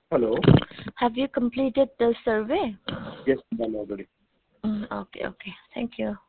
Hello. Have you completed the survey? Yes, done already. Okay. Thank you.